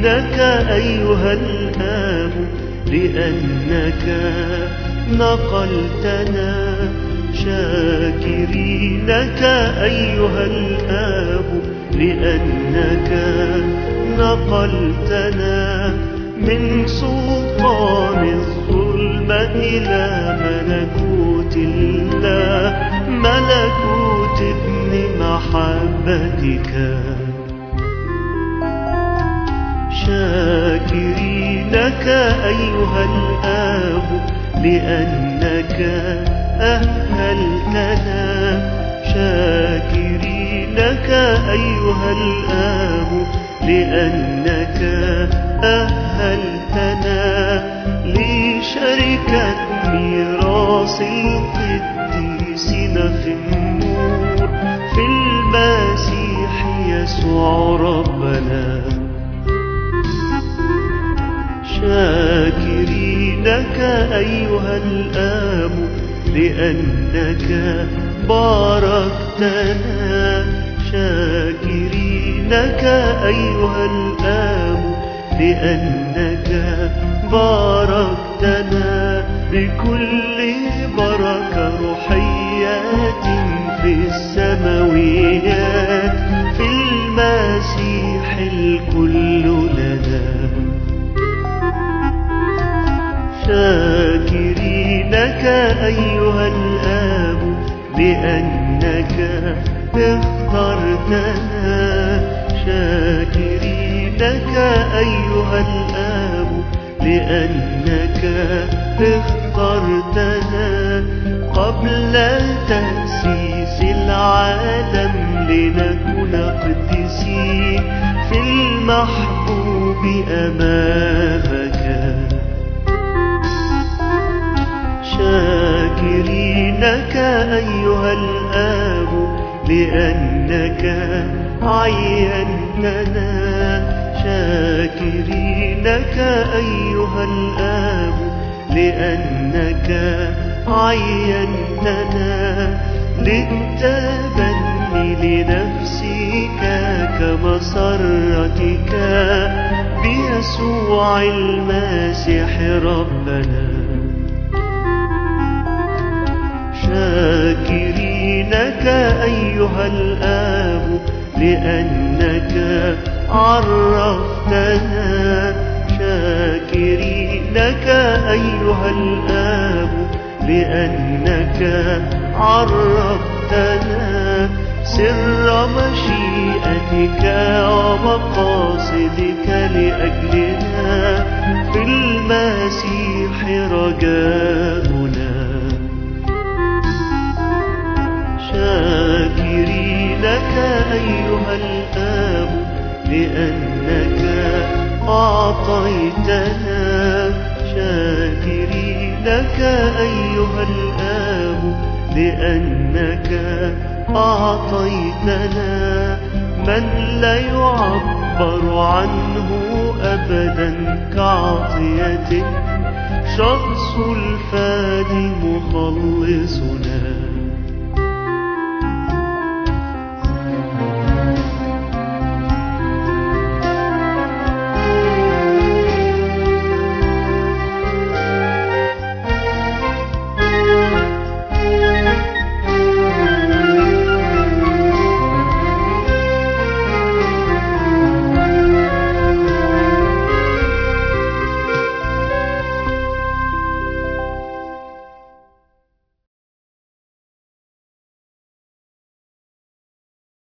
لك أيها الآب لأنك نقلتنا، شاكرين لك أيها الآب لأنك نقلتنا من سلطان الظلمة إلى ملكوت الله، ملكوت ابن محبتك. شاكرين لك أيها الآب لأنك أهلتنا، شاكرين لك أيها الآب لأنك أهلتنا لشركة ميراث القديسين في النور في المسيح يسوع ربنا. شاكرين لك أيها الآب لأنك باركتنا، شاكرين لك أيها الآب لأنك باركتنا بكل بركة روحيات في السماويات في المسيح الكل لنا. شاكرين لك أيها الآب لأنك اخترتنا، شاكرين لك أيها الآب لأنك اخترتنا قبل تأسيس العالم لنكون قديسين في المحبوب أمامك. شاكرين لك أيها الآب لأنك عينتنا، شاكرين لك أيها الآب لأنك عينتنا للتبني لنفسك كمسرتك بيسوع المسيح ربنا. شاكرين لك أيها الآب لأنك عرفتنا، شاكرين لك أيها الآب لأنك عرفتنا سر مشيئتك ومقاصدك لأجلنا في المسيح رجاؤنا. شاكرين لك أيها الآب لأنك أعطيتنا، شاكرين لك أيها الآب لأنك أعطيتنا من لا يعبر عنه أبدا كعطية شخص الفادي مخلصنا.